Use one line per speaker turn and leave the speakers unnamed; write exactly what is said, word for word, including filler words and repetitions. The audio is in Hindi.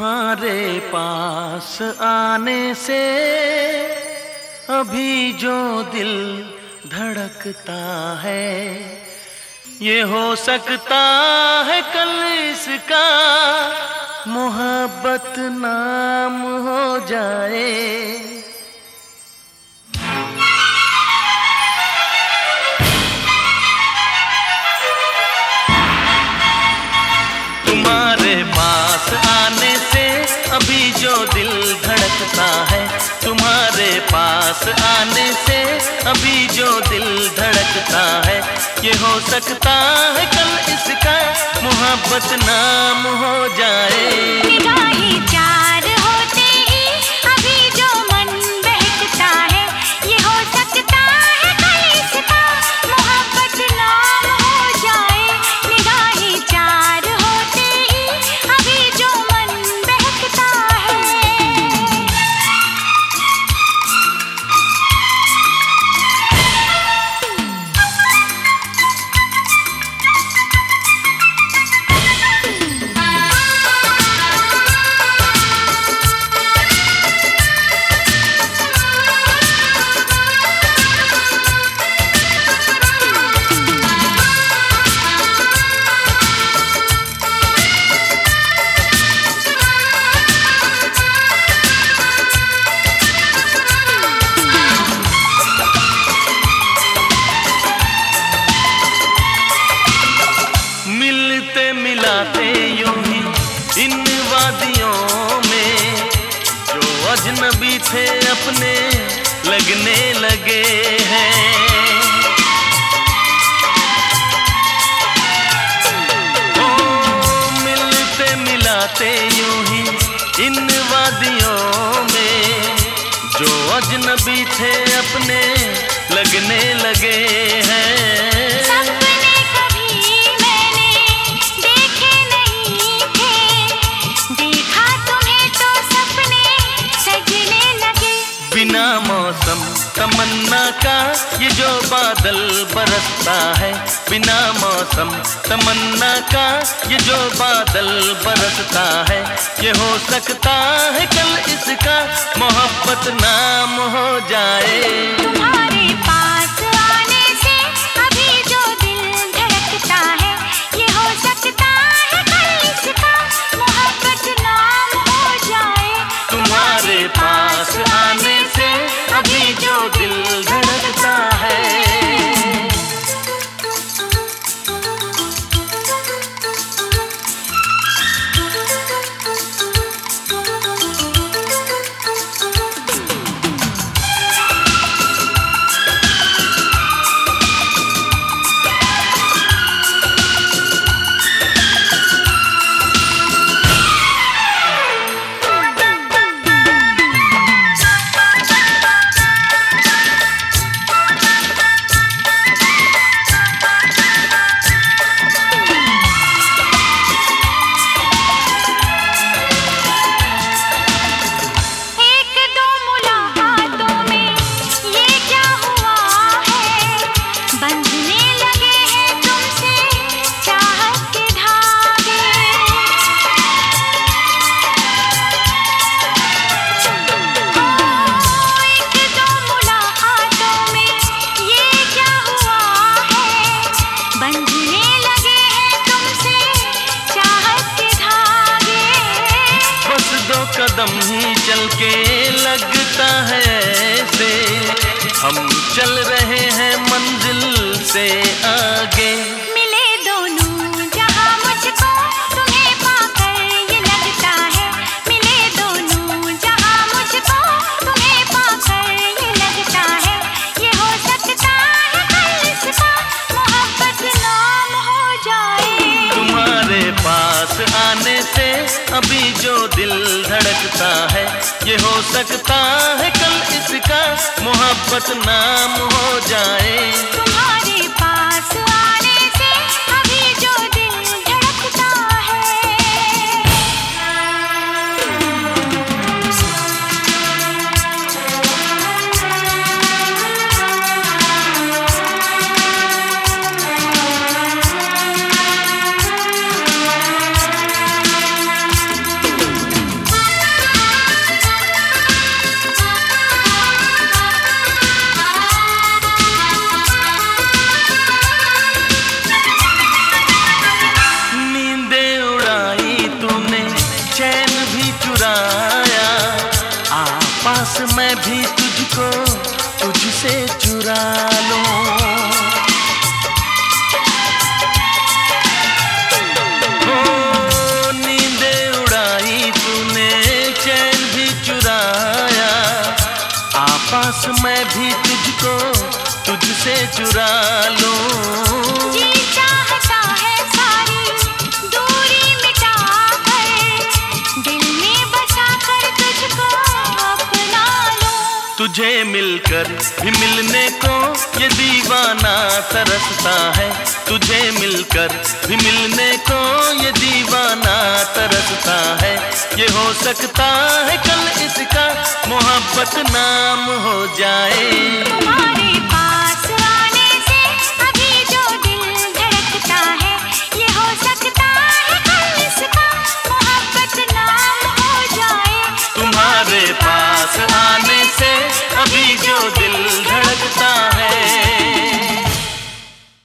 तुम्हारे पास आने से अभी जो दिल धड़कता है, ये हो सकता है कल इसका मोहब्बत नाम हो जाए। तुम्हारे पास आने से अभी जो दिल धड़कता है, तुम्हारे पास आने से अभी जो दिल धड़कता है, ये हो सकता है कल इसका मोहब्बत नाम हो जाए।
निगाहें चार होते ही अभी जो मन बहकता है, ये हो सकता है कल इसका मोहब्बत नाम हो जाए। निगाहें चार होते ही अभी जो मन बहकता है।
मिलाते यूं ही इन वादियों में, जो अजनबी थे अपने लगने लगे हैं। ओ मिलते मिलाते यूं ही इन वादियों में, जो अजनबी थे अपने लगने लगे हैं। बिना मौसम तमन्ना का ये जो बादल बरसता है, बिना मौसम तमन्ना का ये जो बादल बरसता है, ये हो सकता है कल इसका मोहब्बत नाम हो जाए।
तुम्हारे पास आने से अभी जो दिल धड़कता है, ये हो सकता है कल इसका मोहब्बत नाम हो जाए।
तुम्हारे पास आने से अभी जो दिल धड़कता है। कदम ही चल के लगता है ऐसे, हम चल रहे हैं मंजिल से आगे।
मिले दोनों जहां मुझको तुम्हें पाकर ये लगता है, मिले दोनों जहां मुझको तुम्हें पाकर ये लगता है, ये हो सकता है कल इसका मोहब्बत नाम हो जाए।
तुम्हारे पास आने से अभी जो दिल धड़कता है, ये हो सकता है कल इसका मोहब्बत नाम हो जाए।
तुम्हारे पास आने से अभी जो दिल धड़कता है।
मैं भी तुझको तुझसे चुरा लूं। हो नींदे उड़ाई तूने, चैन भी चुराया, आपास मैं भी तुझको तुझसे चुरा लूं।
जी चाहता है सारी दूरी मिटा कर, दिल में बसा कर तुझको अपना लूं।
तुझे मिलकर भी मिलने को ये दीवाना तरसता है, तुझे मिलकर भी मिलने को ये दीवाना तरसता है। ये हो सकता है कल इसका मोहब्बत नाम हो जाए।
तुम्हारे